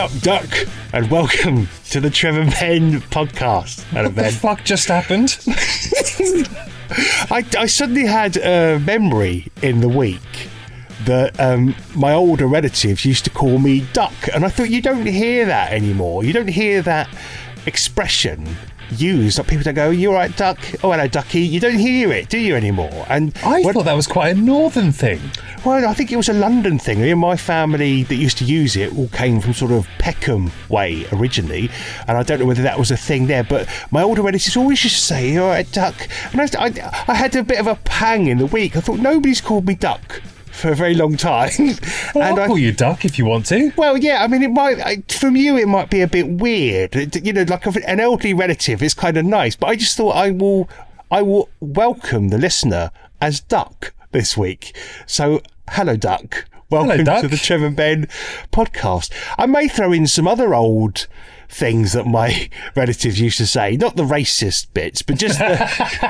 up, Duck, and welcome to the Trevor Ben podcast. Hello, Ben. What the fuck just happened? I suddenly had a memory in the week that my older relatives used to call me Duck, and I thought, you don't hear that anymore. You don't hear that expression used. Like, people don't go, "You all right, Duck? Oh, hello, Ducky." You don't hear it, do you, anymore? And I thought that was quite a northern thing. Well, I think it was a London thing. In my family that used to use it all came from sort of Peckham way originally, and I don't know whether that was a thing there, but my older relatives always used to say, "You all right, Duck?" And I had a bit of a pang in the week. I thought, nobody's called me Duck for a very long time. Well, and I'll call you Duck if you want to. Well, yeah, I mean, it might, from you, it might be a bit weird. You know, like an elderly relative is kind of nice, but I just thought I will welcome the listener as Duck this week. So, hello, Duck. Welcome Hello, Duck. to the Trevor Ben podcast. I may throw in some other old things that my relatives used to say, not the racist bits, but just the,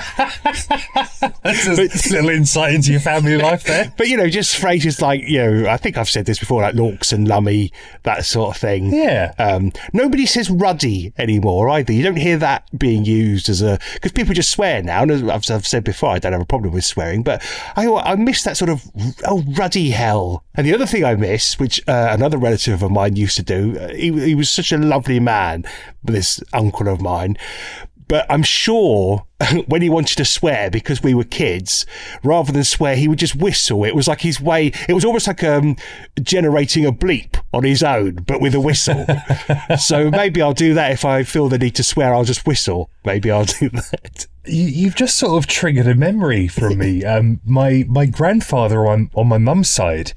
That's a little insight into your family life there. but, you know, just phrases like, you know, I think I've said this before, like Lorks and Lummy, that sort of thing. Yeah. Nobody says ruddy anymore either. You don't hear that being used as a, because people just swear now, and as I've said before, I don't have a problem with swearing, but I miss that sort of, oh, ruddy hell. And the other thing I miss, which another relative of mine used to do, he was such a lovely man, this uncle of mine, but I'm sure when he wanted to swear, because we were kids, rather than swear, he would just whistle. It was like his way, it was almost like generating a bleep on his own, but with a whistle. So maybe I'll do that. If I feel the need to swear, I'll just whistle. Maybe I'll do that. You've just sort of triggered a memory from me. My grandfather on my mum's side,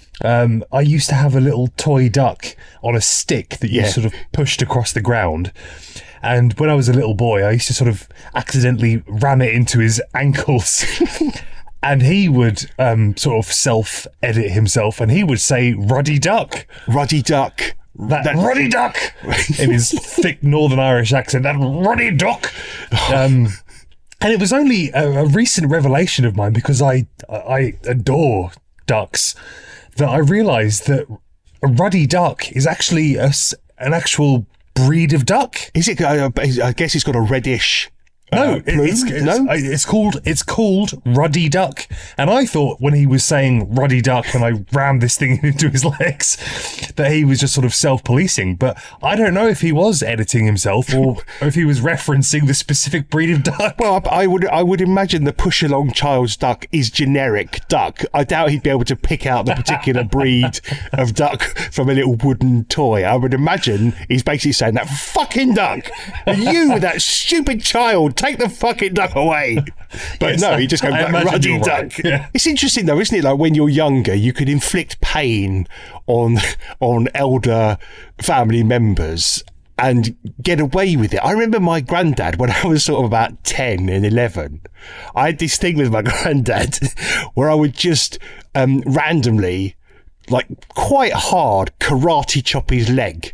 I used to have a little toy duck on a stick that you sort of pushed across the ground. And when I was a little boy, I used to sort of accidentally ram it into his ankles. And he would sort of self-edit himself, and he would say, "Ruddy Duck." Ruddy Duck. That Ruddy Duck! In his thick Northern Irish accent, that Ruddy Duck! And it was only a recent revelation of mine, because I adore ducks, that I realised that a ruddy duck is actually an actual breed of duck. Is it? I guess it's got a reddish. No, plume? it's called Ruddy Duck. And I thought when he was saying Ruddy Duck and I rammed this thing into his legs that he was just sort of self-policing. But I don't know if he was editing himself or if he was referencing the specific breed of duck. Well, I would imagine the push-along child's duck is generic duck. I doubt he'd be able to pick out the particular breed of duck from a little wooden toy. I would imagine he's basically saying, that fucking duck, you, that stupid child, take the fucking duck away. But Yes, no, he just goes, I that imagine ruddy you're duck. right. Yeah. It's interesting though, isn't it? Like when you're younger, you could inflict pain on elder family members and get away with it. I remember my granddad, when I was sort of about 10 and 11, I had this thing with my granddad where I would just randomly, like quite hard, karate chop his leg.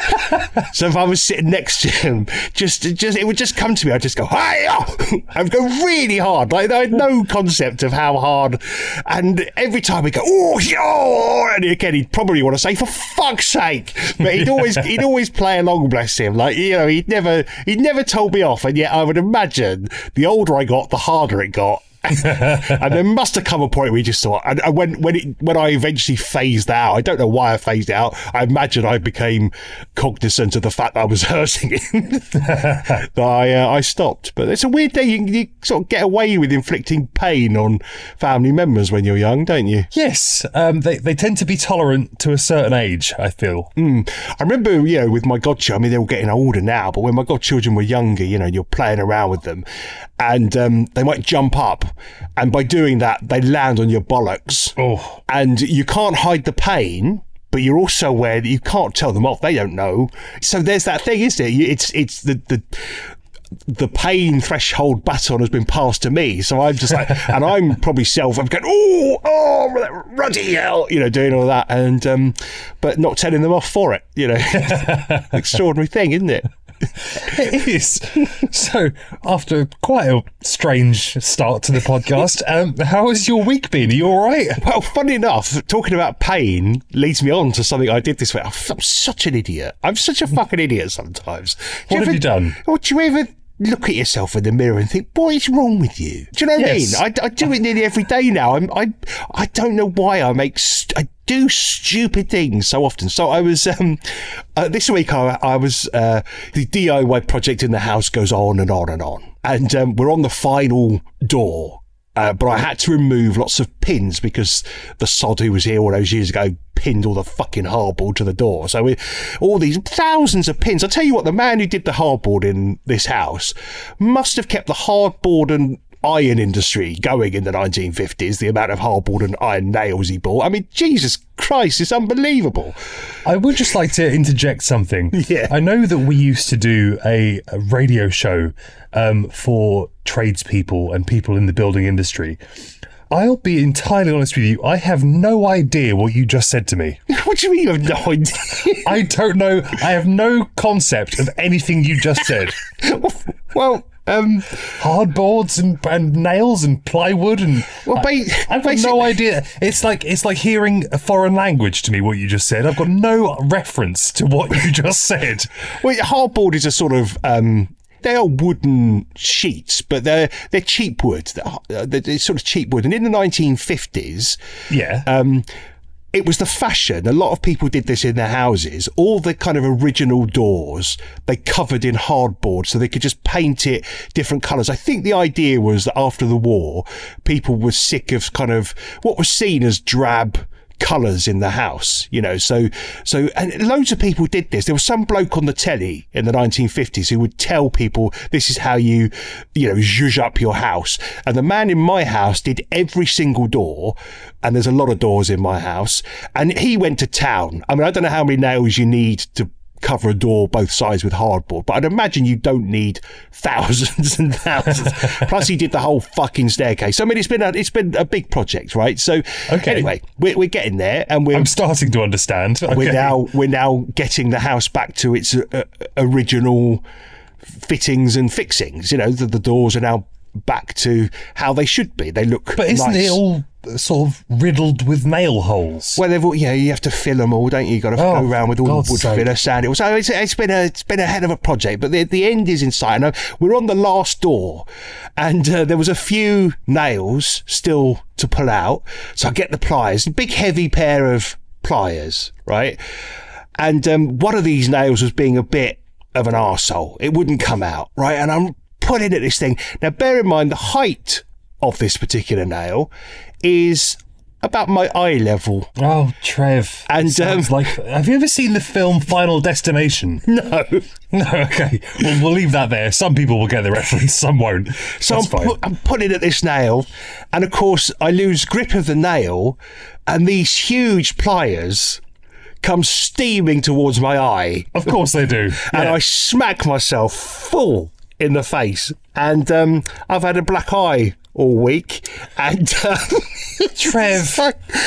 So if I was sitting next to him, just it would just come to me. I'd just go, hi, I'd go really hard. Like I had no concept of how hard. And every time he'd go, oh, yo, and again he'd probably want to say, for fuck's sake. But he'd always play along, bless him. Like, you know, he'd never told me off. And yet I would imagine the older I got, the harder it got. And there must have come a point where he just thought, and when I eventually phased out, I don't know why I phased out, I imagine I became cognizant of the fact that I was hurting him, that I stopped. But it's a weird thing, you sort of get away with inflicting pain on family members when you're young, don't you? Yes, they tend to be tolerant to a certain age, I feel. I remember, you know, with my godchildren, I mean, they're all getting older now, but when my godchildren were younger, you know, you're playing around with them, and they might jump up, and by doing that, they land on your bollocks. Oh. And you can't hide the pain, but you're also aware that you can't tell them off. They don't know. So there's that thing, isn't it? It's the pain threshold baton has been passed to me. So I'm just like, and I'm probably I'm going, oh, ruddy hell, you know, doing all that, and but not telling them off for it, you know. Extraordinary thing, isn't it? It is. So, after quite a strange start to the podcast, how has your week been? Are you all right? Well, funny enough, talking about pain leads me on to something I did this week. I'm such an idiot. I'm such a fucking idiot sometimes. What have you done? Or do you ever look at yourself in the mirror and think, what is wrong with you? Do you know what I mean? I do it nearly every day now. I don't know why I do stupid things so often. So I was this week I was the DIY project in the house goes on and on and on, and we're on the final door. But I had to remove lots of pins because the sod who was here all those years ago pinned all the fucking hardboard to the door. So all these thousands of pins. I'll tell you what, the man who did the hardboard in this house must have kept the hardboard and iron industry going in the 1950s, the amount of hardboard and iron nails he bought. I mean, Jesus Christ, it's unbelievable. I would just like to interject something. Yeah. I know that we used to do a radio show for tradespeople and people in the building industry. I'll be entirely honest with you. I have no idea what you just said to me. What do you mean you have no idea? I don't know. I have no concept of anything you just said. Well, hardboards and nails and plywood and I've got no idea. It's like hearing a foreign language to me. What you just said, I've got no reference to what you just said. Well, hardboard is a sort of they are wooden sheets, but they're cheap wood. They're sort of cheap wood, and in the 1950s, it was the fashion. A lot of people did this in their houses. All the kind of original doors, they covered in hardboard so they could just paint it different colours. I think the idea was that after the war, people were sick of kind of what was seen as drab colours in the house, you know, so and loads of people did this. There was some bloke on the telly in the 1950s who would tell people this is how you zhuzh up your house, and the man in my house did every single door, and there's a lot of doors in my house, and he went to town. I mean, I don't know how many nails you need to cover a door both sides with hardboard, but I'd imagine you don't need thousands and thousands. Plus he did the whole fucking staircase. So, I mean, it's been a big project, right? So anyway, we're getting there, and I'm starting to understand. Okay. We're now getting the house back to its original fittings and fixings. You know, the doors are now back to how they should be. They look But isn't nice. It all sort of riddled with nail holes? Well, you have to fill them all, don't you? You've got to go around with all the wood filler, sand it. So it's been a hell of a project, but the end is in sight. Now, we're on the last door, and there was a few nails still to pull out. So I get the pliers, a big heavy pair of pliers, right? And one of these nails was being a bit of an arsehole. It wouldn't come out, right? And I'm pulling at this thing. Now, bear in mind, the height of this particular nail is about my eye level. Oh, Trev. And have you ever seen the film Final Destination? No. No, okay. Well, we'll leave that there. Some people will get the reference, some won't. So I'm pulling at this nail, and of course I lose grip of the nail, and these huge pliers come steaming towards my eye. Of course they do. And I smack myself full in the face, and I've had a black eye all week, and Trev,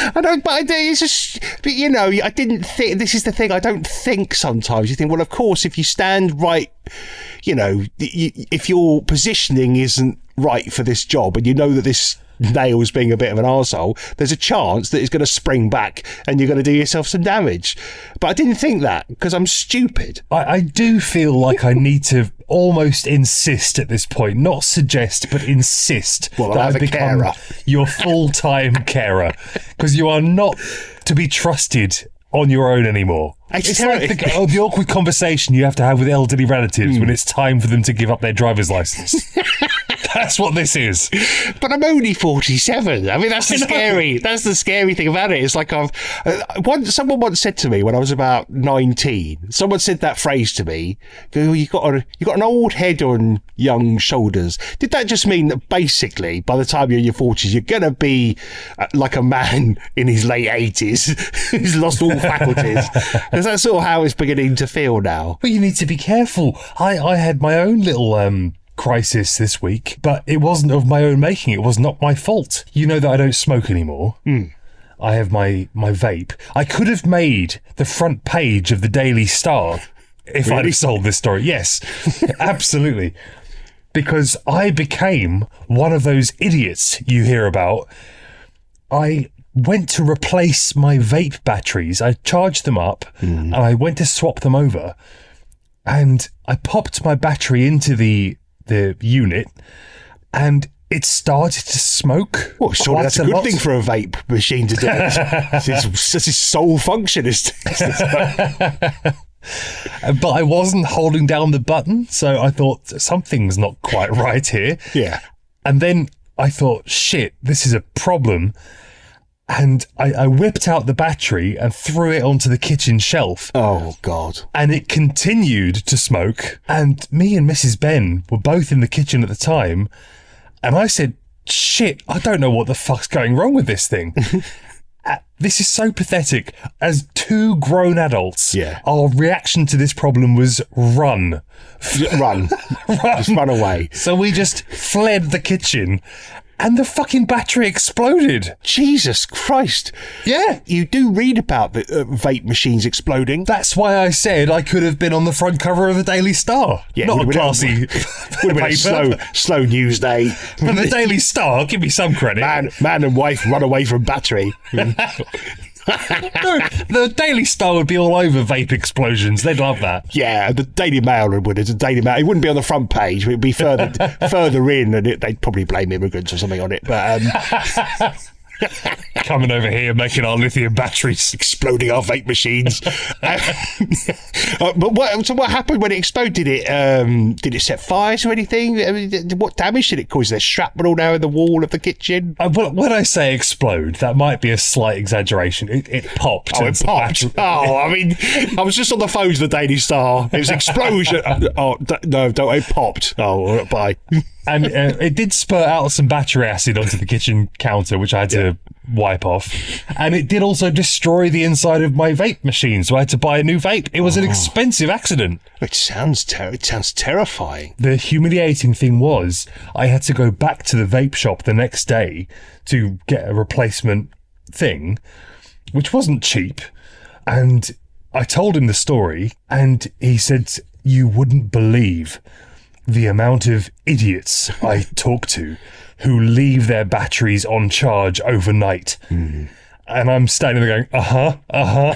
but you know, I didn't think. This is the thing. I don't think sometimes. You think, well, of course, if you stand right, you know, if your positioning isn't right for this job, and you know that this nail's being a bit of an arsehole, there's a chance that it's going to spring back and you're going to do yourself some damage. But I didn't think that because I'm stupid. I do feel like I need to almost insist at this point, not suggest, but insist that I become your full-time carer, because you are not to be trusted on your own anymore. It's like the awkward conversation you have to have with elderly relatives when it's time for them to give up their driver's license. That's what this is. But I'm only 47. I mean, that's the scary thing about it. It's like someone once said to me when I was about 19. Someone said that phrase to me. You got an old head on young shoulders. Did that just mean that basically by the time you're in your 40s, you're gonna be like a man in his late 80s who's lost all faculties? Because that's sort of how it's beginning to feel now. But you need to be careful. I had my own little crisis this week, but it wasn't of my own making. It was not my fault. You know that I don't smoke anymore. I have my vape. I could have made the front page of the Daily Star if I'd have sold this story. Yes, absolutely. Because I became one of those idiots you hear about. I went to replace my vape batteries. I charged them up and I went to swap them over. And I popped my battery into the unit and it started to smoke. Well, surely that's a good thing for a vape machine to do. That's his sole function is to But I wasn't holding down the button, so I thought something's not quite right here. Yeah. And then I thought, shit, this is a problem. And I whipped out the battery and threw it onto the kitchen shelf. Oh, God. And it continued to smoke. And me and Mrs. Ben were both in the kitchen at the time. And I said, shit, I don't know what the fuck's going wrong with this thing. This is so pathetic. As two grown adults, our reaction to this problem was run. Run. Just run away. So we just fled the kitchen and the fucking battery exploded. Jesus Christ. Yeah. You do read about the vape machines exploding. That's why I said I could have been on the front cover of the Daily Star. Yeah, not a classy would have been a slow news day. For the Daily Star, give me some credit. Man and wife run away from battery. No, the Daily Star would be all over vape explosions. They'd love that. Yeah, the Daily Mail would. It's a Daily Mail. It wouldn't be on the front page. It'd be further in, and they'd probably blame immigrants or something on it. But coming over here, making our lithium batteries, exploding our vape machines. But what happened when it exploded? Did it set fire to anything? I mean, what damage did it cause? There's shrapnel now in the wall of the kitchen. When I say explode, that might be a slight exaggeration. It popped. Oh, it popped. I mean, I was just on the phone to the Daily Star. It was explosion. No, don't. It popped. Oh, bye. And it did spurt out some battery acid onto the kitchen counter, which I had to wipe off. And it did also destroy the inside of my vape machine, so I had to buy a new vape. It was an expensive accident. It sounds terrifying. The humiliating thing was I had to go back to the vape shop the next day to get a replacement thing, which wasn't cheap. And I told him the story, and he said, you wouldn't believe the amount of idiots I talk to who leave their batteries on charge overnight. And I'm standing there going,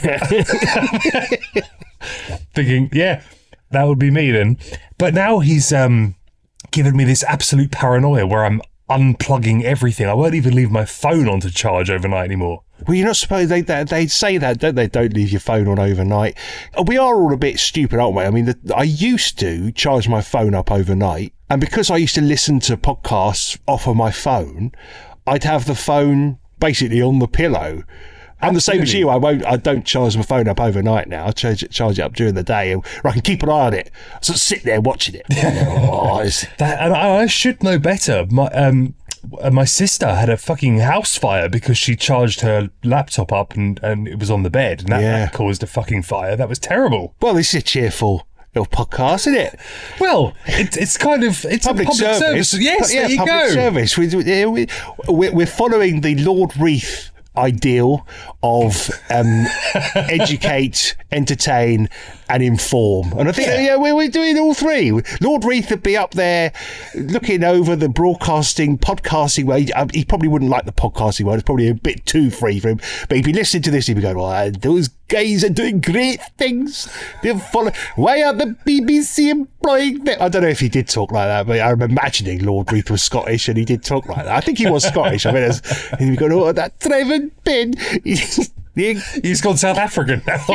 thinking, yeah, that would be me then. But now he's given me this absolute paranoia where I'm unplugging everything. I won't even leave my phone on to charge overnight anymore. Well, you're not supposed they say that, don't they? Don't leave your phone on overnight. We are all a bit stupid, aren't we? I mean, I used to charge my phone up overnight, and because I used to listen to podcasts off of my phone, I'd have the phone basically on the pillow. I'm the same as you. I don't charge my phone up overnight now. I charge it up during the day, or I can keep an eye on it. So sit there watching it. And I should know better. My sister had a fucking house fire because she charged her laptop up and it was on the bed, and that caused a fucking fire. That was terrible. Well, this is a cheerful little podcast, isn't it? Well, it's kind of public service. Yes, there you public service. We're following the Lord Reith ideal of educate, entertain, and inform. And I think we're doing all three. Lord Reith would be up there looking over the podcasting way. He probably wouldn't like the podcasting world. It's probably a bit too free for him. But he'd be listening to this, he'd be going, well, those guys are doing great things. Why are the BBC employing them? I don't know if he did talk like that, but I'm imagining Lord Reith was Scottish and he did talk like that. I think he was Scottish. I mean, he'd be going, oh, that Trevor Ben. He's gone South African now.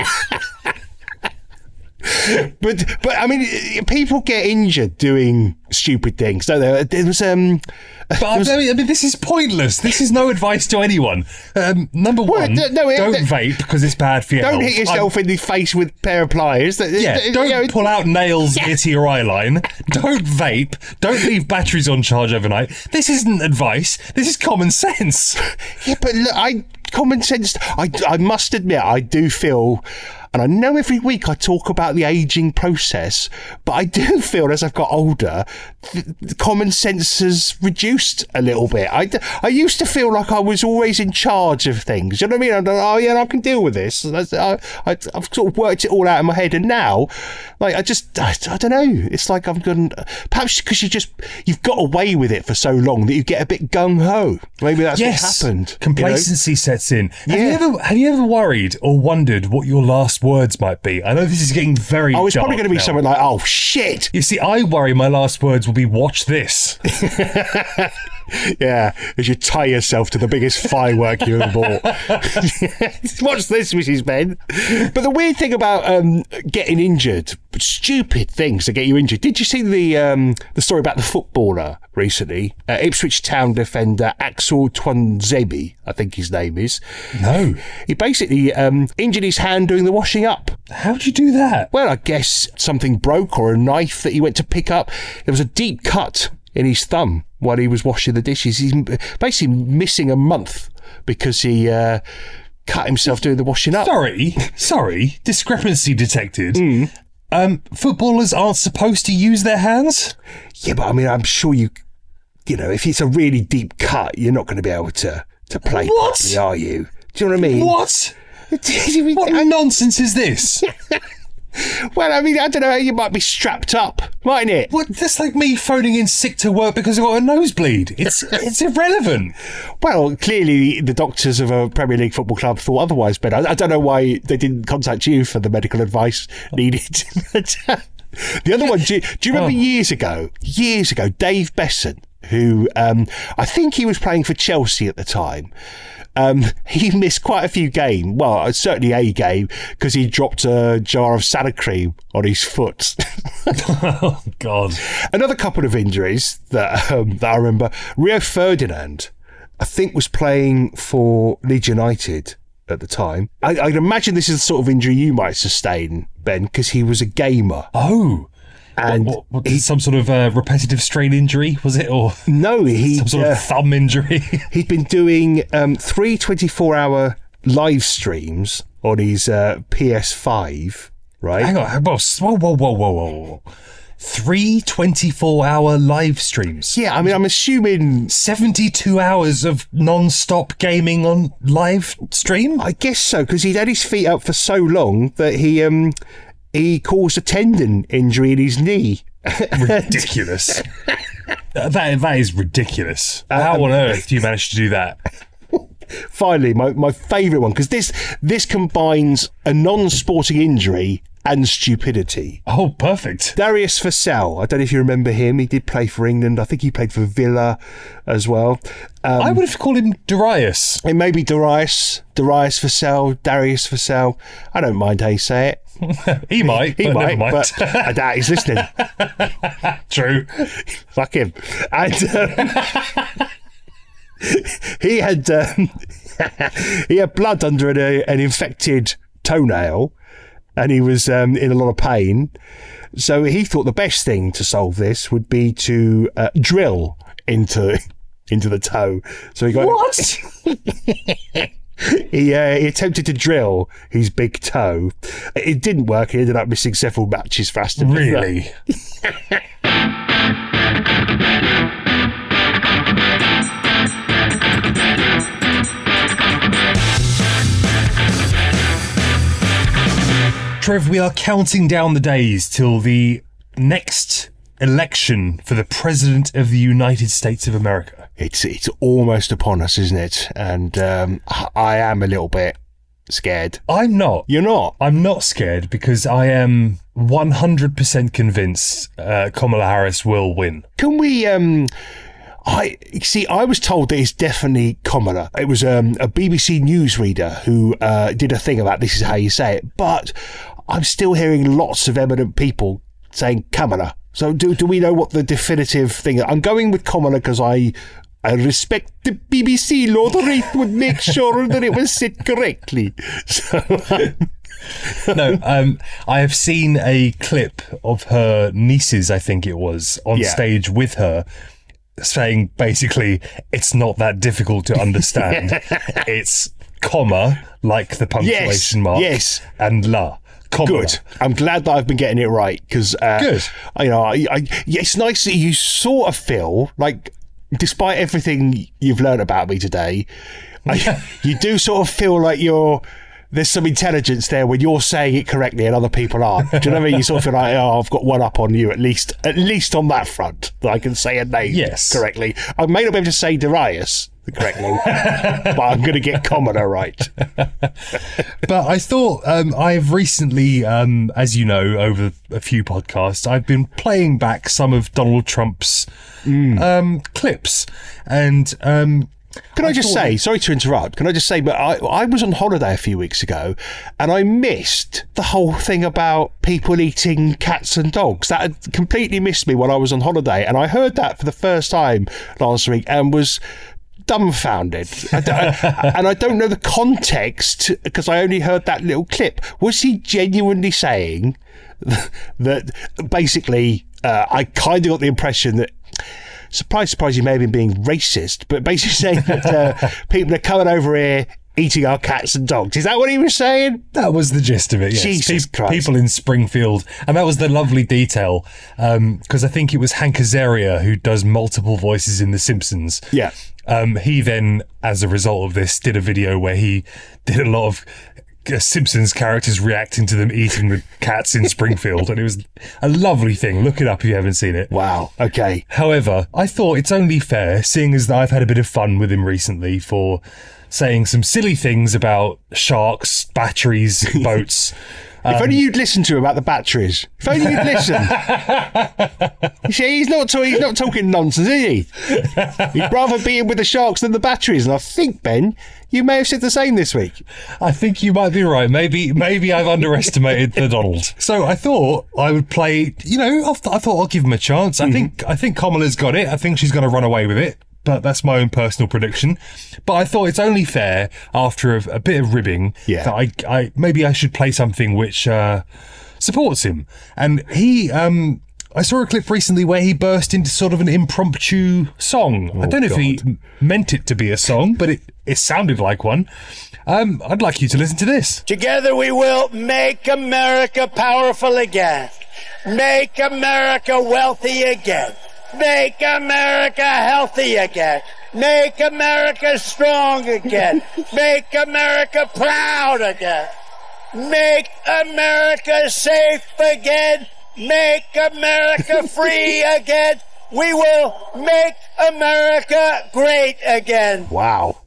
But I mean, people get injured doing stupid things, don't they? There was I mean, this is pointless. This is no advice to anyone. Number one, don't vape because it's bad for your health. Don't hit yourself in the face with a pair of pliers. Don't pull out nails into your eye line. Don't vape. Don't leave batteries on charge overnight. This isn't advice. This is common sense. Yeah, but look, common sense. I must admit, I do feel And I know every week I talk about the ageing process, but I do feel as I've got older, the common sense has reduced a little bit. I used to feel like I was always in charge of things. You know what I mean? I'm like, oh yeah, I can deal with this. I've sort of worked it all out in my head, and now, like, I don't know. It's like I've gone. Perhaps because you've got away with it for so long that you get a bit gung ho. Maybe that's what happened. Complacency sets in. Have you ever worried or wondered what your last words might be? I know this is getting very. Oh, it's probably going to be something like, "Oh shit." You see, I worry my last words will be, "Watch this." Yeah, as you tie yourself to the biggest firework you ever bought. Watch this, Mrs. Ben. But the weird thing about getting injured, stupid things that get you injured. Did you see the story about the footballer recently? Ipswich Town defender Axel Twanzebe, I think his name is. No. He basically injured his hand doing the washing up. How'd you do that? Well, I guess something broke, or a knife that he went to pick up. There was a deep cut in his thumb while he was washing the dishes. He's basically missing a month because he cut himself doing the washing up. Sorry, discrepancy detected. Footballers aren't supposed to use their hands? Yeah, but I mean, I'm sure you know, if it's a really deep cut, you're not going to be able to play properly, are you? Do you know what I mean? What? What nonsense is this? Well, I mean, I don't know, you might be strapped up, mightn't it? What? That's like me phoning in sick to work because I got a nosebleed. It's irrelevant. Well, clearly the doctors of a Premier League football club thought otherwise, but I don't know why they didn't contact you for the medical advice needed. The other one, do you remember years ago, Dave Besson, who I think he was playing for Chelsea at the time. He missed quite a few games. Well, certainly a game, because he dropped a jar of salad cream on his foot. Oh, God. Another couple of injuries that I remember. Rio Ferdinand, I think, was playing for Leeds United at the time. I'd imagine this is the sort of injury you might sustain, Ben, because he was a gamer. Oh. And some sort of repetitive strain injury, was it? Or no, some sort of thumb injury? He'd been doing 3 24-hour live streams on his PS5, right? Hang on, whoa. 3 24-hour live streams? Yeah, I mean, I'm assuming 72 hours of non-stop gaming on live stream? I guess so, because he'd had his feet up for so long that he caused a tendon injury in his knee. Ridiculous. That is ridiculous. How on earth do you manage to do that? Finally, my favourite one, because this combines a non-sporting injury and stupidity. Oh, perfect. Darius Vassell, I don't know if you remember him. He did play for England. I think he played for Villa as well. I would have called him Darius. It may be Darius Vassell, Darius Vassell. I don't mind how you say it. He might, but I doubt he's listening. True. Fuck him. And he had blood under an infected toenail, and he was in a lot of pain. So he thought the best thing to solve this would be to drill into the toe. So he got what? He attempted to drill his big toe. It didn't work. He ended up missing several matches for Aston Villa. Really? Trev, we are counting down the days till the next election for the President of the United States of America. It's almost upon us, isn't it? And I am a little bit scared. I'm not. You're not? I'm not scared because I am 100% convinced Kamala Harris will win. Can we... I was told that it's definitely Kamala. It was a BBC newsreader who did a thing about this is how you say it. But I'm still hearing lots of eminent people saying Kamala. So do we know what the definitive thing is? I'm going with Kamala because I respect the BBC. Lord Reith would make sure that it was said correctly. So, no, I have seen a clip of her nieces, I think it was, on stage with her, saying basically it's not that difficult to understand. It's comma, like the punctuation mark, and la. Kamala. Good. I'm glad that I've been getting it right because, Good. It's nice that you sort of feel like, despite everything you've learned about me today, you do sort of feel like there's some intelligence there when you're saying it correctly and other people aren't. Do you know what I mean? You sort of feel like, I've got one up on you at least on that front, that I can say a name correctly. I may not be able to say Darius correctly, but I'm going to get Kamala right. But I thought I've recently, as you know, over a few podcasts, I've been playing back some of Donald Trump's clips. And can I just say, sorry to interrupt, can I just say, but I was on holiday a few weeks ago and I missed the whole thing about people eating cats and dogs. That had completely missed me when I was on holiday. And I heard that for the first time last week and was dumbfounded. And I don't know the context because I only heard that little clip. Was he genuinely saying that basically, I kind of got the impression that, surprise, he may have been being racist, but basically saying that people are coming over here eating our cats and dogs. Is that what he was saying? That was the gist of it, yes. Jesus Christ. People in Springfield. And that was the lovely detail, because I think it was Hank Azaria who does multiple voices in The Simpsons. Yeah. He then, as a result of this, did a video where he did a lot of Simpsons characters reacting to them eating the cats in Springfield, and it was a lovely thing. Look it up if you haven't seen it. Wow. Okay. However, I thought it's only fair, seeing as I've had a bit of fun with him recently for saying some silly things about sharks, batteries, boats. If only you'd listen to him about the batteries. If only you'd listen. You see, he's not talking nonsense, is he? He'd rather be in with the sharks than the batteries. And I think, Ben, you may have said the same this week. I think you might be right. Maybe I've underestimated the Donald. So I thought I would play. I thought I'll give him a chance. I think Kamala's got it. I think she's going to run away with it. But that's my own personal prediction. But I thought it's only fair after a bit of ribbing that I maybe I should play something which supports him. And I saw a clip recently where he burst into sort of an impromptu song. I don't know if he meant it to be a song, but it sounded like one. I'd like you to listen to this. Together we will make America powerful again. Make America wealthy again. Make America healthy again. Make America strong again. Make America proud again. Make America safe again. Make America free again. We will make America great again. Wow.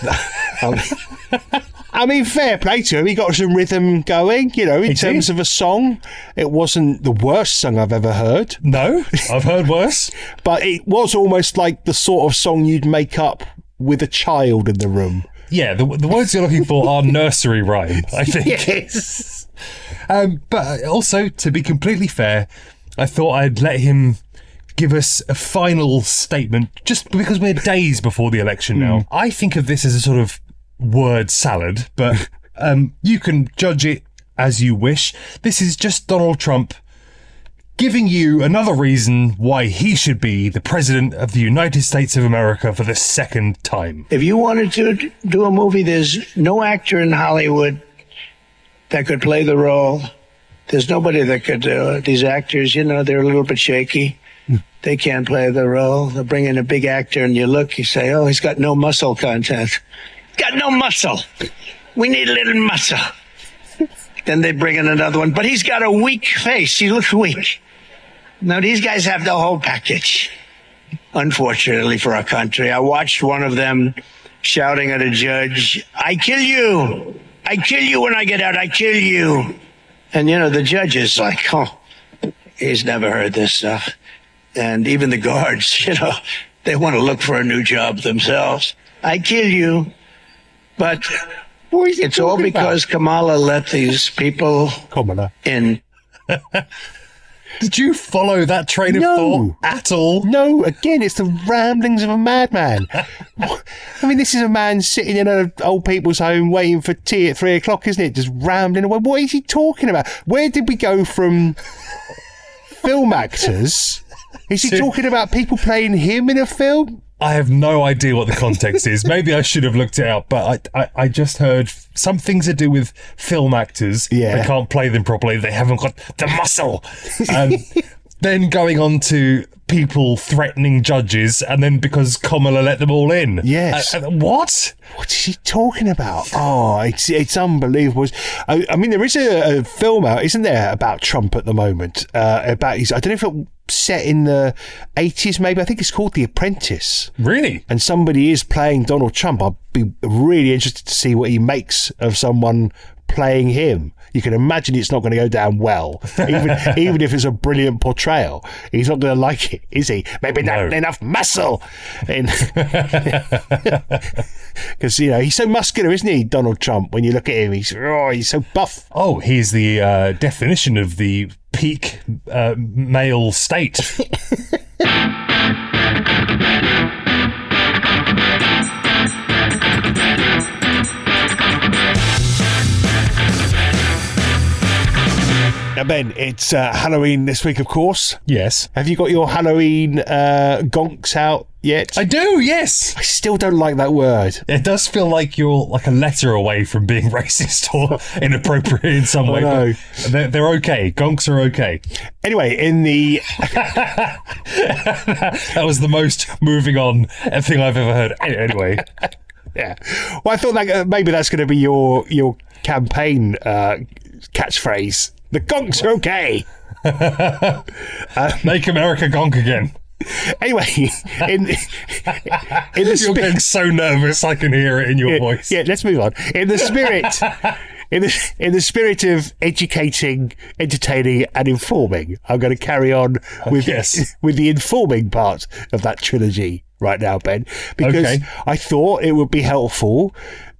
I mean, fair play to him. He got some rhythm going, in terms of a song. It wasn't the worst song I've ever heard. No, I've heard worse. But it was almost like the sort of song you'd make up with a child in the room. Yeah, the words you're looking for are nursery rhyme, I think. Yes. But also, to be completely fair, I thought I'd let him give us a final statement, just because we're days before the election now. I think of this as a sort of word salad, but you can judge it as you wish. This is just Donald Trump giving you another reason why he should be the president of the United States of America for the second time. If you wanted to do a movie, there's no actor in Hollywood that could play the role. There's nobody that could do it. These actors, they're a little bit shaky. They can't play the role. They'll bring in a big actor and you say, oh, he's got no muscle content. Got no muscle. We need a little muscle. Then they bring in another one, but he's got a weak face. He looks weak. Now, these guys have the whole package, unfortunately for our country. I watched one of them shouting at a judge, I kill you. I kill you when I get out. I kill you. And, the judge is like, oh, he's never heard this stuff. And even the guards, they want to look for a new job themselves. I kill you. But it's all because Kamala let these people in. Did you follow that train of thought at all? No, again, it's the ramblings of a madman. I mean, this is a man sitting in an old people's home waiting for tea at 3 o'clock, isn't it? Just rambling away. What is he talking about? Where did we go from film actors? Is he talking about people playing him in a film? I have no idea what the context is. Maybe I should have looked it up, but I just heard something to do with film actors. Yeah. They can't play them properly. They haven't got the muscle. Then going on to people threatening judges, and then because Kamala let them all in. Yes. What? What is he talking about? Oh, it's unbelievable. I mean, there is a film out, isn't there, about Trump at the moment? About his, I don't know if it's set in the 80s, maybe. I think it's called The Apprentice. Really? And somebody is playing Donald Trump. I'd be really interested to see what he makes of someone playing him. You can imagine it's not going to go down well, even if it's a brilliant portrayal. He's not going to like it, is he? Maybe not enough muscle. Because, you know, he's so muscular, isn't he, Donald Trump? When you look at him, he's so buff. Oh, he's the definition of the peak male state. Now, Ben, it's Halloween this week, of course. Yes. Have you got your Halloween gonks out yet? I do, yes. I still don't like that word. It does feel like you're like a letter away from being racist or inappropriate in some way. know. But they're okay. Gonks are okay. Anyway, in the... That was the most moving on thing I've ever heard. Anyway. Yeah. Well, I thought that maybe that's going to be your campaign catchphrase. The gonks are okay. Make America gonk again. Anyway, in the You're getting so nervous, I can hear it in your voice. Yeah, let's move on. In the spirit, in the spirit of educating, entertaining, and informing, I'm going to carry on with with the informing part of that trilogy right now, Ben, because I thought it would be helpful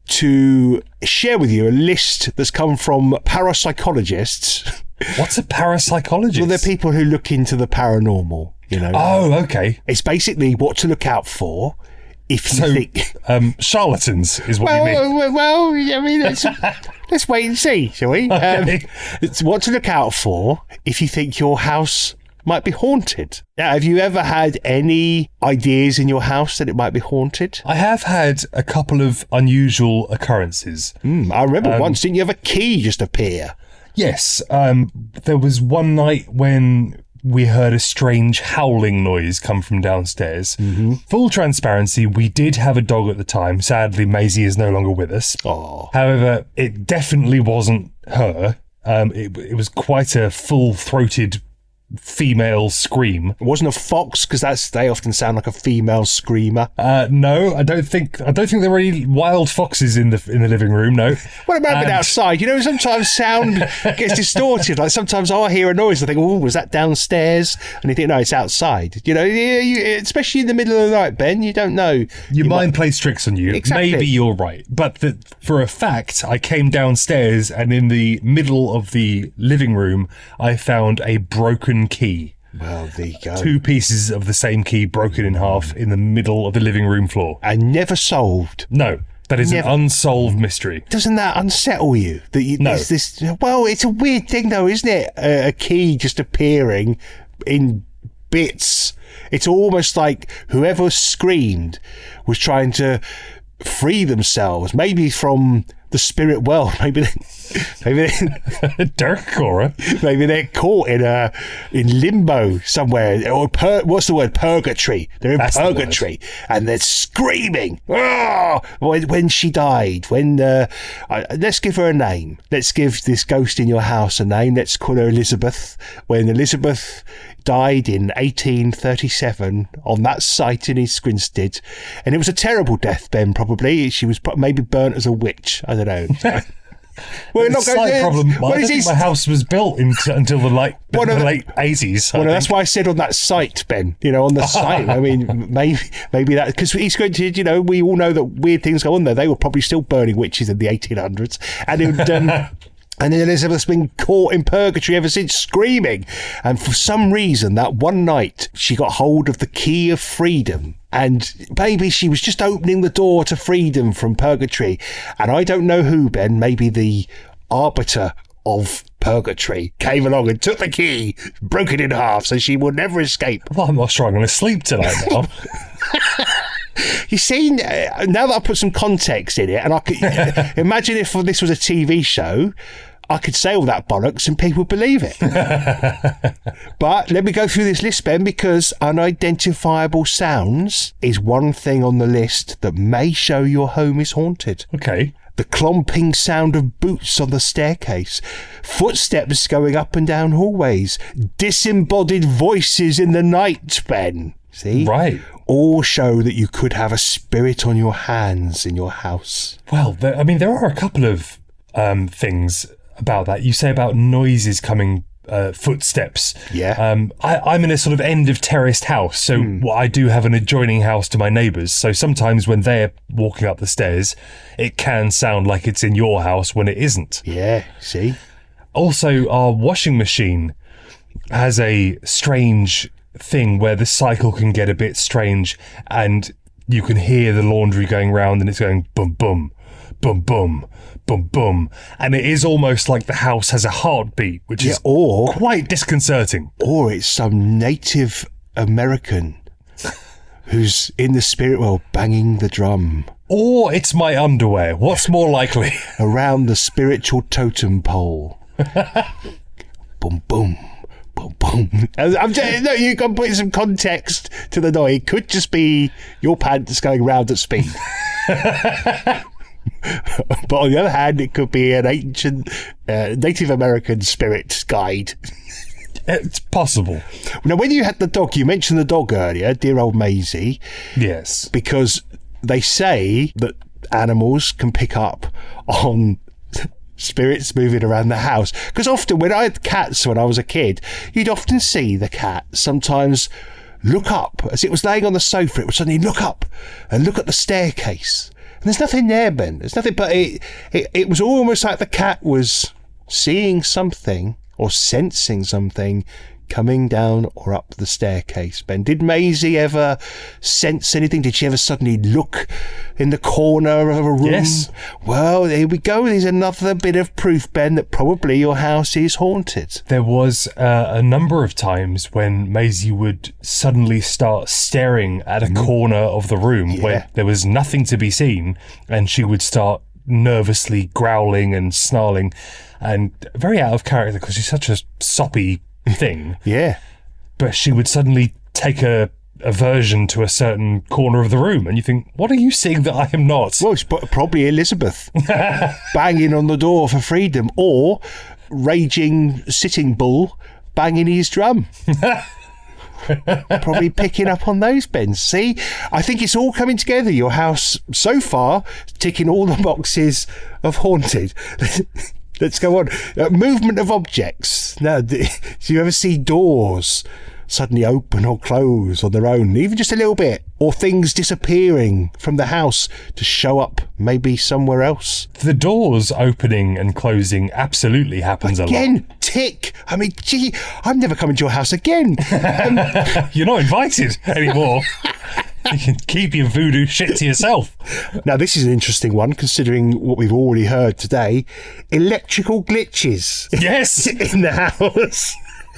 to share with you a list that's come from parapsychologists. What's a parapsychologist? Well, they're people who look into the paranormal, you know. Oh, okay. It's basically what to look out for if you think... charlatans is what you mean. Well, I mean, let's wait and see, shall we? Okay. It's what to look out for if you think your house might be haunted. Now, have you ever had any ideas in your house that it might be haunted? I have had a couple of unusual occurrences. I remember once, didn't you have a key just appear? Yes. There was one night when we heard a strange howling noise come from downstairs. Mm-hmm. Full transparency, we did have a dog at the time. Sadly, Maisie is no longer with us. Oh. However, it definitely wasn't her. It was quite a full-throated female scream. It wasn't a fox, because they often sound like a female screamer. No, I don't think there are any wild foxes in the living room. No. What about outside? You know, sometimes sound gets distorted. Like sometimes I hear a noise, I think, "Oh, was that downstairs?" And you think, "No, it's outside." You know, especially in the middle of the night, Ben. You don't know. Your mind plays tricks on you. Exactly. Maybe you're right, but for a fact, I came downstairs and in the middle of the living room, I found a broken key. Well, there you go. 2 pieces of the same key broken in half in the middle of the living room floor. And never solved. No, that is an unsolved mystery. Doesn't that unsettle you? No. Well, it's a weird thing though, isn't it? A key just appearing in bits. It's almost like whoever screamed was trying to free themselves, maybe from the spirit world. Maybe Dirk Cora. Maybe they're caught in limbo somewhere, or what's the word? Purgatory. They're in purgatory, and they're screaming. Oh! When she died. Let's give her a name. Let's give this ghost in your house a name. Let's call her Elizabeth. When Elizabeth died in 1837 on that site in East Grinstead, and it was a terrible death, Ben. Probably she was maybe burnt as a witch. I don't know. We're not going to problem. I don't think my house was built until the late 80s. Well, that's why I said on that site, Ben. You know, on the site. I mean, maybe that, because East Grinstead, you know, we all know that weird things go on there. They were probably still burning witches in the 1800s, and it would. And then Elizabeth's been caught in purgatory ever since, screaming. And for some reason, that one night, she got hold of the key of freedom. And maybe she was just opening the door to freedom from purgatory. And I don't know who, Ben, maybe the arbiter of purgatory came along and took the key, broke it in half, so she will never escape. Well, I'm not sure I'm going to sleep tonight now. You see, now that I put some context in it, and I could imagine if this was a TV show, I could say all that bollocks and people believe it. But let me go through this list, Ben, because unidentifiable sounds is one thing on the list that may show your home is haunted. Okay. The clomping sound of boots on the staircase, footsteps going up and down hallways, disembodied voices in the night, Ben. See? Right. All show that you could have a spirit on your hands in your house. Well, there are a couple of things about that. You say about noises coming, footsteps. Yeah. I'm in a sort of end of terraced house, so I do have an adjoining house to my neighbours. So sometimes when they're walking up the stairs, it can sound like it's in your house when it isn't. Yeah, see? Also, our washing machine has a strange thing where the cycle can get a bit strange, and you can hear the laundry going round, and it's going boom, boom, boom, boom, boom, boom. And it is almost like the house has a heartbeat, which is quite disconcerting. Or it's some Native American who's in the spirit world banging the drum. Or it's my underwear. What's more likely? Around the spiritual totem pole. Boom, boom. Boom, boom. I'm just, no, you can put some context to the noise. It could just be your pants going round at speed. But on the other hand, it could be an ancient Native American spirit guide. It's possible. Now, when you had the dog, you mentioned the dog earlier, dear old Maisie. Yes. Because they say that animals can pick up on spirits moving around the house. Because often when I had cats when I was a kid, you'd often see the cat sometimes look up. As it was laying on the sofa, it would suddenly look up and look at the staircase. And there's nothing there, Ben. There's nothing, but it was almost like the cat was seeing something or sensing something coming down or up the staircase. Ben, did Maisie ever sense anything? Did she ever suddenly look in the corner of a room? Yes. Well, here we go. There's another bit of proof, Ben, that probably your house is haunted. There was a number of times when Maisie would suddenly start staring at a corner of the room where there was nothing to be seen, and she would start nervously growling and snarling, and very out of character because she's such a soppy thing. Yeah. But she would suddenly take a aversion to a certain corner of the room, and you think, what are you seeing that I am not? Well, it's probably Elizabeth banging on the door for freedom, or raging Sitting Bull banging his drum. Probably picking up on those, Ben. See, I think it's all coming together. Your house so far ticking all the boxes of haunted. Let's go on. Movement of objects. Now, do you ever see doors suddenly open or close on their own, even just a little bit? Or things disappearing from the house to show up maybe somewhere else? The doors opening and closing absolutely happens a lot. Again, tick. I mean, gee, I'm never coming to your house again. You're not invited anymore. You can keep your voodoo shit to yourself. Now, this is an interesting one, considering what we've already heard today. Electrical glitches. Yes. In the house.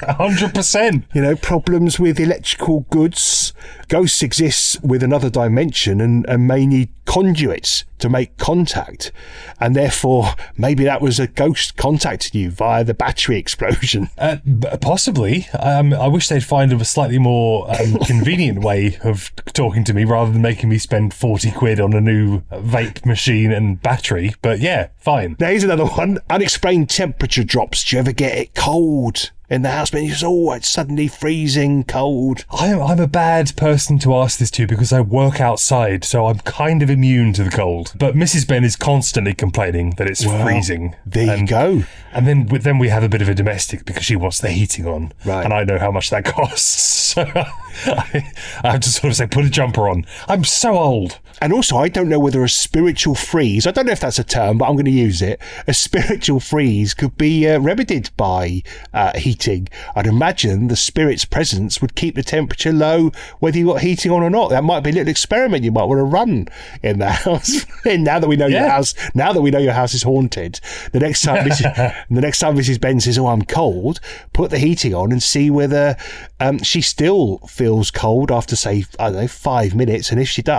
100%. You know, problems with electrical goods. Ghosts exist with another dimension and may need conduits to make contact. And therefore, maybe that was a ghost contacting you via the battery explosion. Possibly. I wish they'd find a slightly more convenient way of talking to me rather than making me spend 40 quid on a new vape machine and battery. But yeah, fine. Now, here's another one. Unexplained temperature drops. Do you ever get it cold in the house? It's it's suddenly freezing cold. I'm a bad person to ask this to because I work outside, so I'm kind of immune to the cold. But Mrs. Ben is constantly complaining that it's freezing. There you go. And then we have a bit of a domestic because she wants the heating on. Right. And I know how much that costs. So I have to sort of say, put a jumper on. I'm so old. And also, I don't know whether a spiritual freeze, I don't know if that's a term, but I'm going to use it. A spiritual freeze could be remedied by heating. I'd imagine the spirit's presence would keep the temperature low, whether you got heating on or not. That might be a little experiment you might want to run in the house. And now that we know your house is haunted, the next time Mrs. Ben says, "Oh, I'm cold," put the heating on and see whether she still feels cold after, say, I don't know, 5 minutes. And if she does,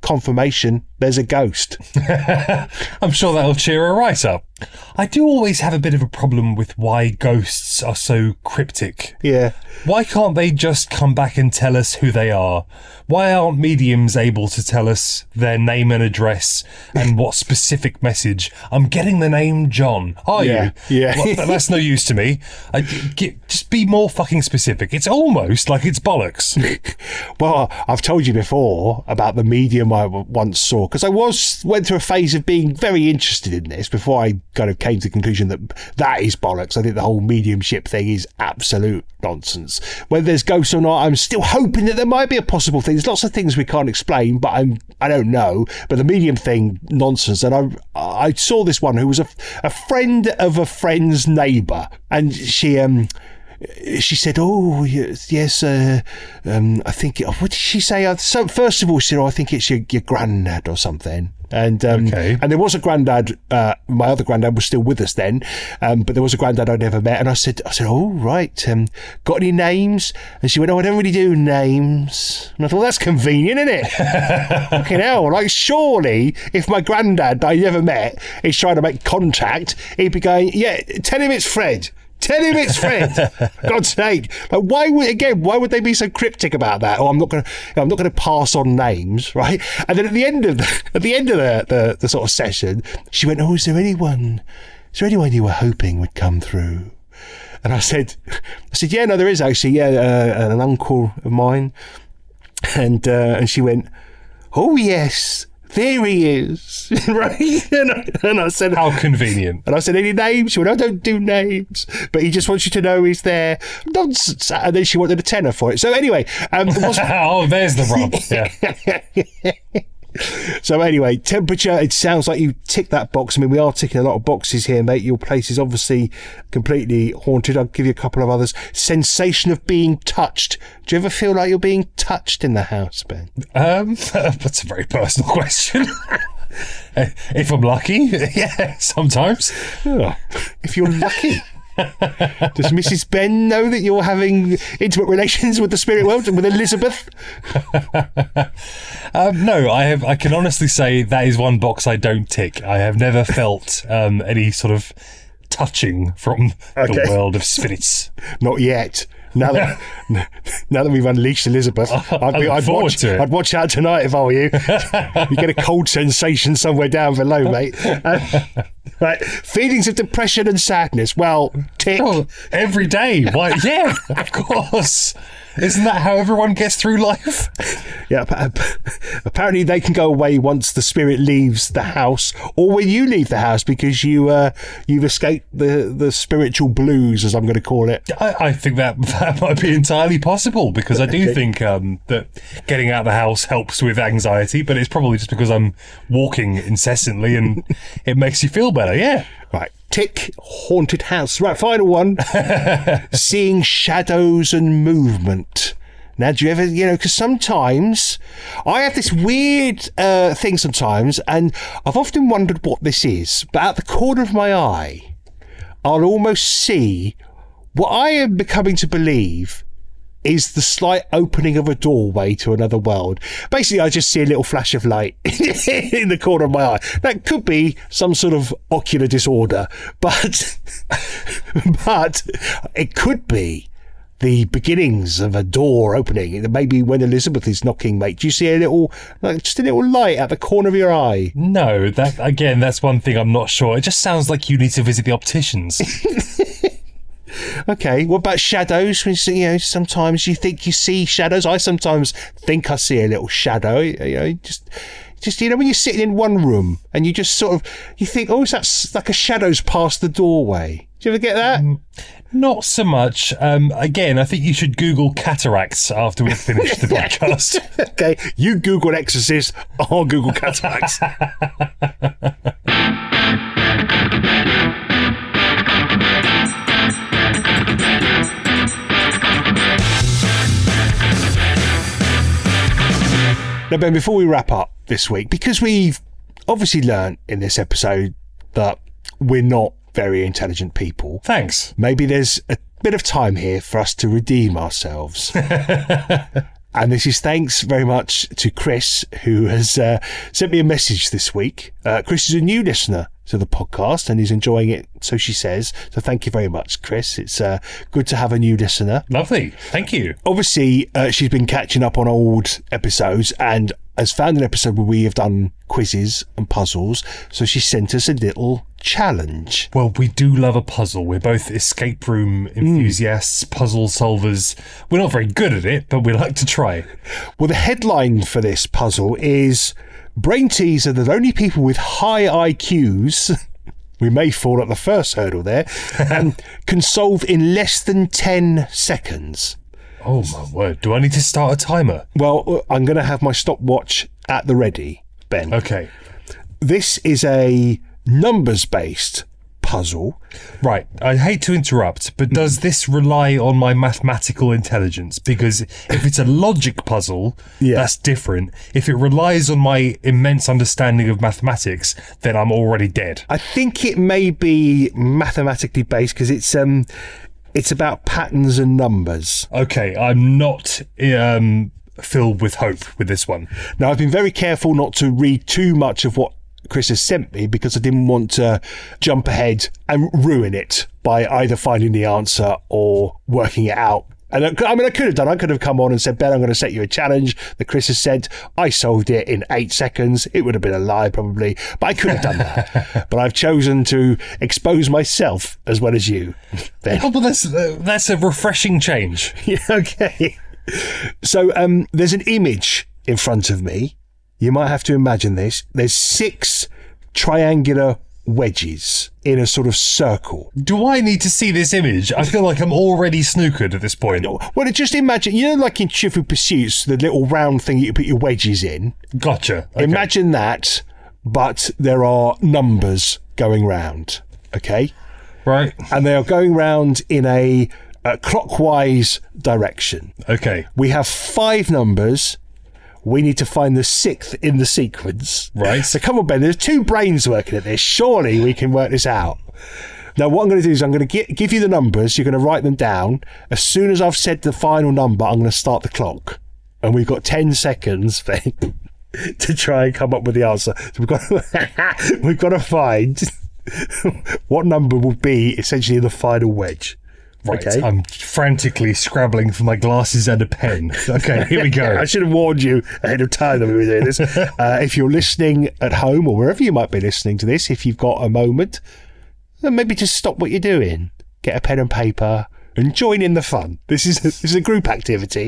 confirmation there's a ghost. I'm sure that'll cheer her right up. I do always have a bit of a problem with why ghosts are so cryptic. Yeah. Why can't they just come back and tell us who they are? Why aren't mediums able to tell us their name and address and what specific message? I'm getting the name John. Are you? Yeah. Well, that's no use to me. Just be more fucking specific. It's almost like it's bollocks. Well, I've told you before about the medium I once saw, because I went through a phase of being very interested in this before I kind of came to the conclusion that is bollocks. I think the whole mediumship thing is absolute nonsense. Whether there's ghosts or not, I'm still hoping that there might be a possible thing. There's lots of things we can't explain, but I don't know. But the medium thing, nonsense. And I saw this one who was a friend of a friend's neighbour, and she said, "Oh, yes, I think." What did she say? So first of all, she said, "Oh, I think it's your granddad or something." And and there was a granddad. My other granddad was still with us then, but there was a granddad I'd never met. And I said, "Oh, right. Got any names?" And she went, "Oh, I don't really do names." And I thought, that's convenient, isn't it? Fucking hell! Like, surely, if my granddad I never met is trying to make contact, he'd be going, "Yeah, tell him it's Fred. Tell him it's Fred." God's sake! Like, why would they be so cryptic about that? Oh, I'm not going to pass on names, right? And then at the end of the sort of session, she went, "Oh, is there anyone you were hoping would come through?" And I said, "Yeah, no, there is actually. Yeah, an uncle of mine." And she went, "Oh yes, there he is." Right? And I said, how convenient. And I said, "Any names?" She went, "I don't do names, but he just wants you to know he's there." Nonsense. And then she wanted a tenner for it. So anyway, oh, there's the rub. Yeah. So anyway, temperature, it sounds like you tick that box. I mean, we are ticking a lot of boxes here, mate. Your place is obviously completely haunted. I'll give you a couple of others. Sensation of being touched. Do you ever feel like you're being touched in the house, Ben? That's a very personal question. If I'm lucky, yeah, sometimes. Oh, if you're lucky. Does Mrs. Ben know that you're having intimate relations with the spirit world and with Elizabeth? No, I can honestly say that is one box I don't tick. I have never felt any sort of touching from the world of spirits. Not yet. Now that we've unleashed Elizabeth, I'd watch out tonight if I were you. You get a cold sensation somewhere down below, mate. Right, feelings of depression and sadness. Well, tick. Oh, every day. Why? Yeah, of course. Isn't that how everyone gets through life? Yeah, apparently they can go away once the spirit leaves the house, or when you leave the house, because you've escaped the spiritual blues, as I'm going to call it. I think that might be entirely possible, because I do think that getting out of the house helps with anxiety, but it's probably just because I'm walking incessantly and it makes you feel better. Yeah. Right. Tick, haunted house. Right, final one. Seeing shadows and movement. Now, do you ever, because sometimes I have this weird thing sometimes, and I've often wondered what this is, but at the corner of my eye, I'll almost see what I am becoming to believe is the slight opening of a doorway to another world. Basically, I just see a little flash of light in the corner of my eye. That could be some sort of ocular disorder, but it could be the beginnings of a door opening. Maybe when Elizabeth is knocking, mate. Do you see just a little light at the corner of your eye? No, that's one thing I'm not sure. It just sounds like you need to visit the opticians. Okay, what about shadows? Sometimes you think you see shadows. I sometimes think I see a little shadow. Just when you're sitting in one room and you just you think, oh, that's like a shadow's past the doorway. Do you ever get that? Not so much. Again, I think you should Google cataracts after we've finished the podcast. Okay, you Google exorcist, I'll Google cataracts. Now, Ben, before we wrap up this week, because we've obviously learned in this episode that we're not very intelligent people. Thanks. Maybe there's a bit of time here for us to redeem ourselves. And this is thanks very much to Chris, who has sent me a message this week. Chris is a new listener to the podcast and he's enjoying it, so she says. So thank you very much, Chris. It's good to have a new listener. Lovely. Thank you. Obviously, she's been catching up on old episodes and has found an episode where we have done quizzes and puzzles. So she sent us a little challenge. Well, we do love a puzzle. We're both escape room enthusiasts, puzzle solvers. We're not very good at it, but we like to try. Well, the headline for this puzzle is Brain Teaser that only people with high IQs, we may fall at the first hurdle there, can solve in less than 10 seconds. Oh, my word. Do I need to start a timer? Well, I'm going to have my stopwatch at the ready, Ben. Okay. This is a numbers-based puzzle. Right. I hate to interrupt, but does this rely on my mathematical intelligence? Because if it's a logic puzzle, that's different. If it relies on my immense understanding of mathematics, then I'm already dead. I think it may be mathematically based because it's about patterns and numbers. Okay, I'm not filled with hope with this one. Now, I've been very careful not to read too much of what Chris has sent me because I didn't want to jump ahead and ruin it by either finding the answer or working it out. And I could have done. I could have come on and said, Ben, I'm going to set you a challenge that Chris has sent. I solved it in 8 seconds. It would have been a lie probably, but I could have done that. But I've chosen to expose myself as well as you. Ben. Oh, well, that's a refreshing change. Yeah, okay. So there's an image in front of me. You might have to imagine this. There's 6 triangular wedges in a sort of circle. Do I need to see this image? I feel like I'm already snookered at this point. Well, just imagine, like in Trivial Pursuits, the little round thing you put your wedges in. Gotcha. Okay. Imagine that, but there are numbers going round, okay? Right. And they are going round in a clockwise direction. Okay. We have 5 numbers. We need to find the 6th in the sequence. Right. So come on, Ben, there's 2 brains working at this. Surely we can work this out. Now, what I'm going to do is I'm going to give you the numbers. You're going to write them down. As soon as I've said the final number, I'm going to start the clock. And we've got 10 seconds, Ben, to try and come up with the answer. So we've got to find what number will be essentially the final wedge. Right, okay. I'm frantically scrabbling for my glasses and a pen. Okay, here we go. I should have warned you ahead of time that we were doing this. If you're listening at home or wherever you might be listening to this, if you've got a moment, then maybe just stop what you're doing, get a pen and paper, and join in the fun. This is a group activity.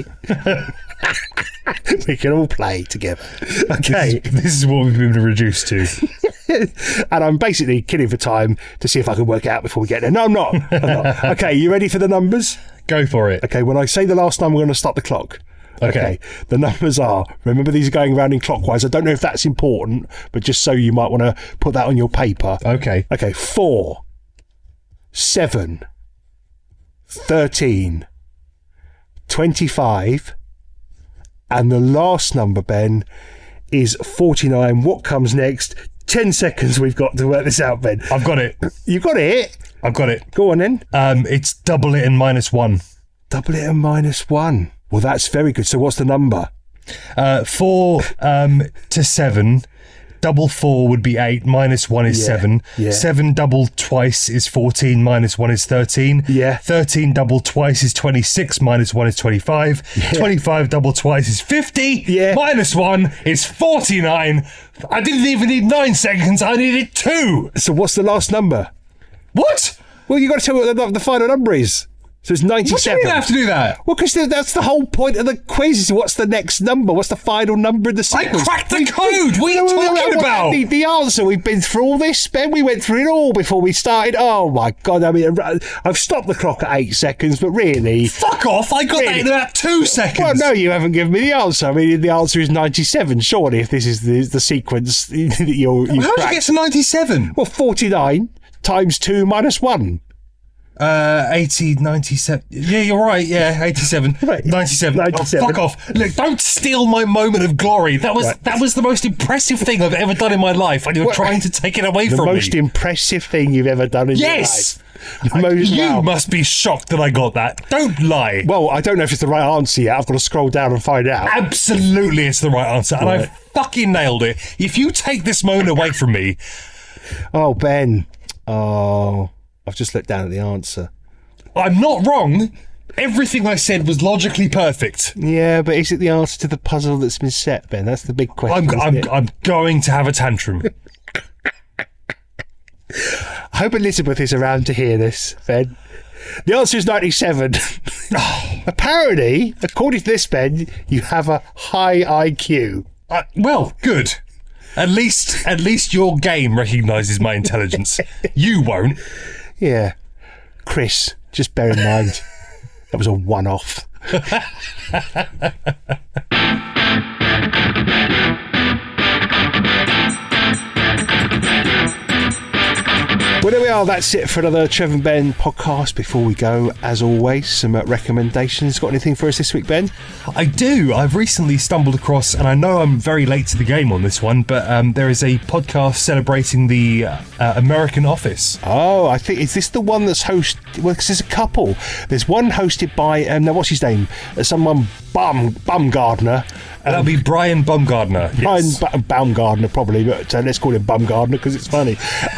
We can all play together. Okay. This is what we've been reduced to. And I'm basically killing for time to see if I can work it out before we get there. No, I'm not. Okay, you ready for the numbers? Go for it. Okay, when I say the last number, we're going to start the clock. Okay. The numbers are, remember these are going around in clockwise. I don't know if that's important, but just so you might want to put that on your paper. Okay. Okay, 4, 7, 13, 25, and the last number, Ben, is 49. What comes next? 10 seconds we've got to work this out, Ben. I've got it. You got it? I've got it. Go on then. It's double it and -1. Double it and -1. Well, that's very good. So what's the number? 4 to 7. Double 4 would be 8. -1 is 7. Yeah. 7 doubled twice is 14. -1 is 13. Yeah. 13 doubled twice is 26. -1 is 25. Yeah. 25 doubled twice is 50. Yeah. -1 is 49. I didn't even need 9 seconds. I needed 2. So what's the last number? What? Well, you got to tell me what the final number is. So it's 97. What do you mean I have to do that? Well, because that's the whole point of the quiz. Is what's the next number? What's the final number in the sequence? I cracked the code. What are you talking about? The answer. We've been through all this, Ben. We went through it all before we started. Oh, my God. I mean, I've stopped the clock at 8 seconds, but really... Fuck off. I got that in about 2 seconds. Well, no, you haven't given me the answer. I mean, the answer is 97, surely, if this is the sequence that you How did you get to 97? Well, 49 times 2 minus 1. 80, 97. Yeah, you're right. Yeah, 87. Right. 97. 97. Oh, fuck off. Look, don't steal my moment of glory. That was the most impressive thing I've ever done in my life, and you're trying to take it away from me. The most impressive thing you've ever done in your life. Yes! You must be shocked that I got that. Don't lie. Well, I don't know if it's the right answer yet. I've got to scroll down and find out. Absolutely, it's the right answer, and I fucking nailed it. If you take this moment away from me... Oh, Ben. Oh, I've just looked down at the answer. I'm not wrong. Everything I said was logically perfect. Yeah, but is it the answer to the puzzle that's been set, Ben? That's the big question. I'm going to have a tantrum. I hope Elizabeth is around to hear this, Ben. The answer is 97. Apparently, according to this, Ben, you have a high IQ. Well, good. At least your game recognises my intelligence. You won't. Yeah. Chris, just bear in mind, that was a one-off. Well, there we are. That's it for another Trev and Ben podcast. Before we go, as always, some recommendations. Got anything for us this week, Ben? I do. I've recently stumbled across, and I know I'm very late to the game on this one, but there is a podcast celebrating the American Office. Oh, I think, is this the one that's hosted? Well, because there's a couple. There's one hosted by, now what's his name? Someone Bumgardner. That'll be Brian Bumgardner. Yes. Brian Baumgardner, probably, but let's call him Bumgardner because it's funny.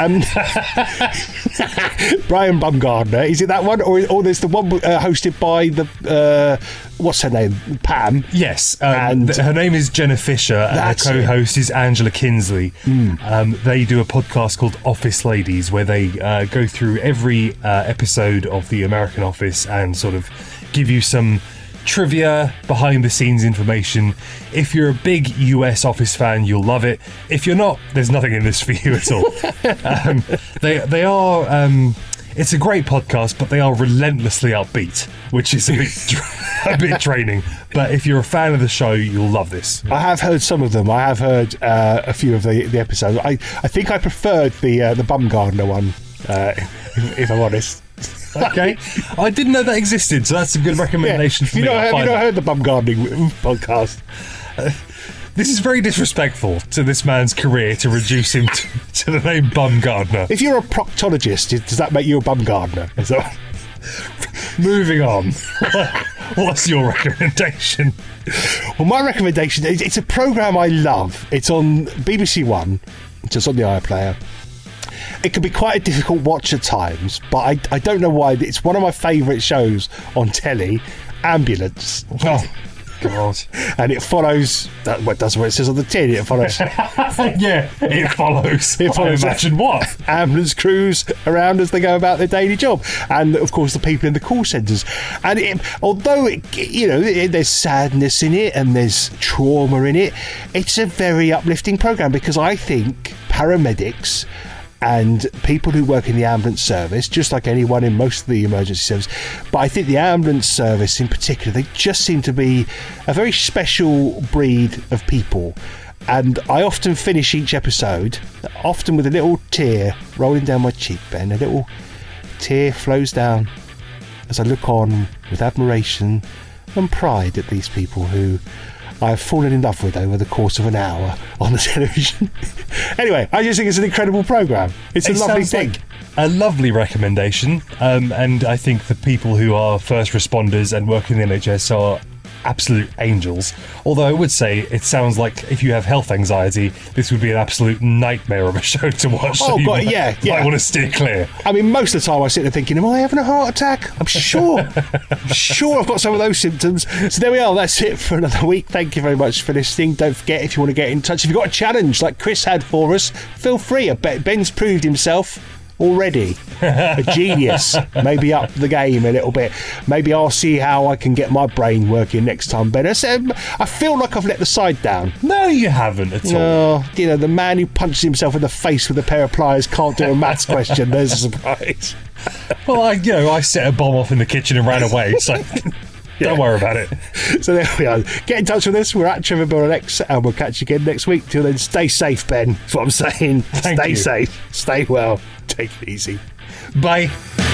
Brian Bumgardner, is it that one? Or there's the one hosted by the, what's her name? Pam? Yes. And her name is Jenna Fisher, and her co-host is Angela Kinsley. They do a podcast called Office Ladies, where they go through every episode of the American Office and sort of give you some trivia, behind the scenes information. If you're a big US Office fan, you'll love it. If you're not, there's nothing in this for you at all. They are it's a great podcast, but they are relentlessly upbeat, which is a bit draining. But if you're a fan of the show, you'll love this. I have heard some of them. I have heard a few of the episodes. I think I preferred the Bumgardner one, if I'm honest. Okay, I didn't know that existed, so that's a good recommendation for me. Have you not heard the Bumgardening podcast? This is very disrespectful to this man's career to reduce him to the name Bumgardner. If you're a proctologist, does that make you a Bumgardner? Moving on. What's your recommendation? Well, my recommendation, it's a programme I love. It's on BBC One, just on the iPlayer. It can be quite a difficult watch at times, but I don't know why. It's one of my favourite shows on telly, Ambulance. Oh, God. And it follows, that's what it says on the tin, it follows. Yeah, it follows. It follows. Imagine what? Ambulance crews around as they go about their daily job. And, of course, the people in the call centres. And although, there's sadness in it and there's trauma in it, it's a very uplifting programme because I think paramedics and people who work in the ambulance service, just like anyone in most of the emergency service, but I think the ambulance service in particular, they just seem to be a very special breed of people. And I often finish each episode, often with a little tear rolling down my cheek, Ben. A little tear flows down as I look on with admiration and pride at these people who I have fallen in love with over the course of an hour on the television. Anyway, I just think it's an incredible programme. It's a lovely thing. Like a lovely recommendation. And I think the people who are first responders and work in the NHS are absolute angels. Although I would say it sounds like if you have health anxiety, this would be an absolute nightmare of a show to watch. Oh, God, yeah. I want to steer clear. I mean, most of the time I sit there thinking, am I having a heart attack? I'm sure I've got some of those symptoms. So there we are. That's it for another week. Thank you very much for listening. Don't forget, if you want to get in touch, if you've got a challenge like Chris had for us, feel free. I bet Ben's proved himself already a genius. Maybe up the game a little bit. Maybe I'll see how I can get my brain working next time better. So, I feel like I've let the side down. No, you haven't at all. The man who punches himself in the face with a pair of pliers can't do a maths question. There's a surprise. Well, I set a bomb off in the kitchen and ran away, so don't worry about it. So there we are. Get in touch with us. We're at Trevor Bill and X, and we'll catch you again next week. Till then, stay safe, Ben. That's what I'm saying. Stay safe. Stay well. Take it easy. Bye.